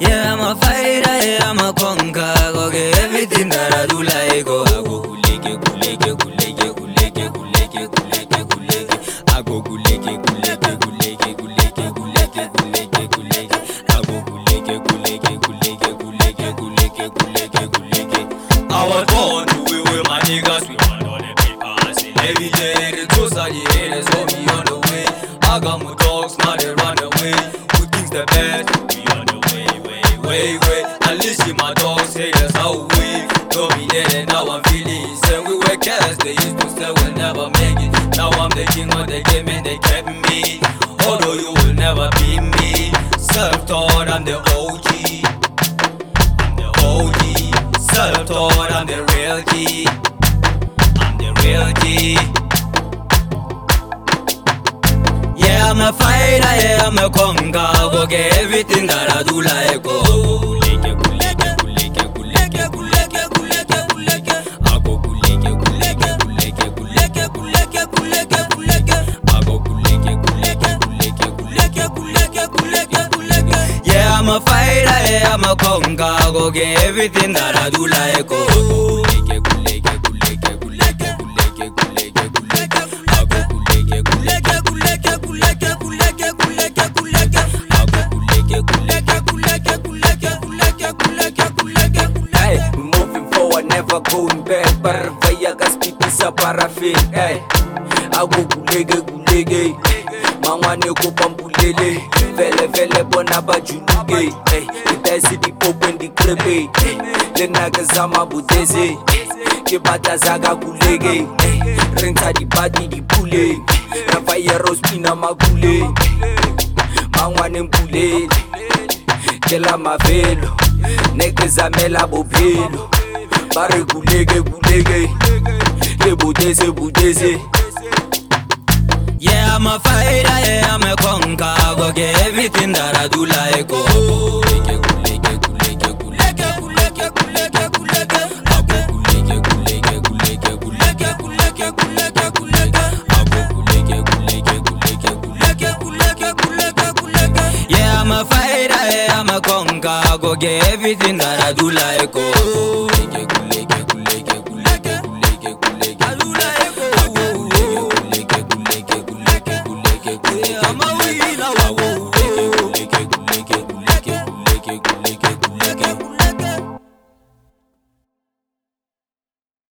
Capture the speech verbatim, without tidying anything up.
Yeah, I'm a fighter, yeah, I'm a conqueror. Okay, everything that I do, like, oh, I go kuleke, kuleke, kuleke, kuleke, kuleke, kuleke, kuleke. I go kuleke, kuleke, kuleke, kuleke, kuleke, kuleke, kuleke. I go kuleke, kuleke, kuleke, kuleke, kuleke, kuleke, kuleke. I was born to be with my niggas, we want all the papers. Every day, the toast of the haters, hold me on the way. I got my dogs, now they run away. Who thinks the best? We on the way, way, way, way. At least my dogs say that's how we dominated. Now I'm feeling insane. We were cats, they used to say we'll never make it. Now I'm the king of the game and they kept me. Although you will never be me. Self-taught, I'm the O G. I'm the O G. Self-taught, I'm the real G. I'm the real G. Yeah, I'm a fighter, yeah, I'm a conqueror. Go get everything that I do, like, oh. Kuleke, kuleke, kuleke, kuleke, kuleke, kuleke, kuleke. I go kuleke, kuleke, kuleke, kuleke, kuleke, kuleke, kuleke. I go kuleke, kuleke, kuleke, kuleke, kuleke, kuleke, kuleke. Yeah, I'm a fighter, yeah, I'm a conqueror. Go get everything that I do, like, oh. Kuleke, kuleke, kuleke, kuleke, kuleke, kuleke, kuleke. I go kuleke, kuleke, kuleke, kuleke, kuleke, kuleke, kuleke. I go kuleke, kuleke, kuleke, kuleke, kuleke, kuleke, kuleke. Hey, moving forward, never going back. Parvaya kaspitisa parafin. Hey, I go kuleke, kuleke. Mangwane ko pampulele. Vele vele bona ba junuke. Hey, itasi di popen di krepe. Lena kazama budeze. Ke bata zaga kuleke. Renta di badi di pule. Rafaya rospina magule. Mangwane mpulele. Kela mavelo. Neke zamela bobelo. Bare kuleke kuleke. Le budeze budeze. Yeah, I'm a fighter, yeah, I'm a conqueror. Go get everything that I do, like, oh. Kuleke, kuleke, kuleke, kuleke, kuleke, kuleke, kuleke. I go kuleke, kuleke, kuleke, kuleke, kuleke, kuleke, kuleke. I go kuleke, kuleke, kuleke, kuleke, kuleke, kuleke, kuleke. Yeah, I'm a fighter, yeah, I'm a conqueror. Go get everything that I do, like, oh. Kuleke, kuleke.